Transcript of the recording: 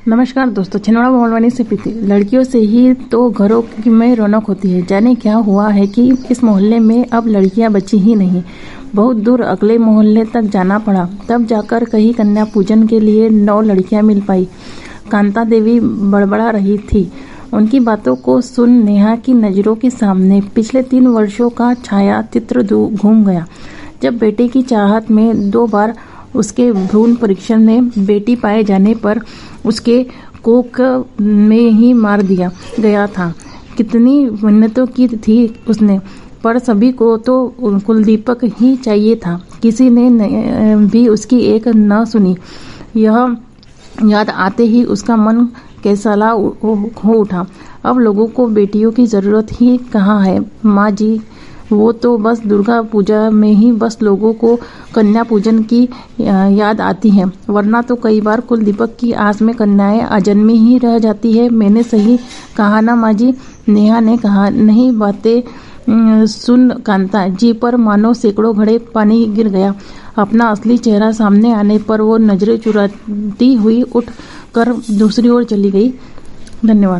नमस्कार दोस्तों, छिंदवाड़ा मोहलवानी से प्रीति। लड़कियों से ही तो घरों में रौनक होती है। जाने क्या हुआ है कि इस मोहल्ले में अब लड़कियां बची ही नहीं। बहुत दूर अगले मोहल्ले तक जाना पड़ा, तब जाकर कहीं कन्या पूजन के लिए 9 लड़कियां मिल पाई। कांता देवी बड़बड़ा रही थी। उनकी बातों को सुन नेहा की नजरों के सामने पिछले 3 वर्षों का छाया चित्र घूम गया। जब बेटे की चाहत में 2 बार उसके भ्रूण परीक्षण में बेटी पाए जाने पर उसके कोख में ही मार दिया गया था। कितनी मिन्नतों की थी उसने, पर सभी को तो कुलदीपक ही चाहिए था। किसी ने भी उसकी एक न सुनी। यह याद आते ही उसका मन कैसाला हो उठा। अब लोगों को बेटियों की जरूरत ही कहाँ है माँ जी। वो तो बस दुर्गा पूजा में ही बस लोगों को कन्या पूजन की याद आती है, वरना तो कई बार कुलदीपक की आस में कन्याएं अजन्मी ही रह जाती है। मैंने सही कहा ना माँ जी? नेहा ने कहा। नहीं, बातें सुन कांता जी पर मानो सैकड़ों घड़े पानी गिर गया। अपना असली चेहरा सामने आने पर वो नजरें चुराती हुई उठ कर दूसरी ओर चली गई। धन्यवाद।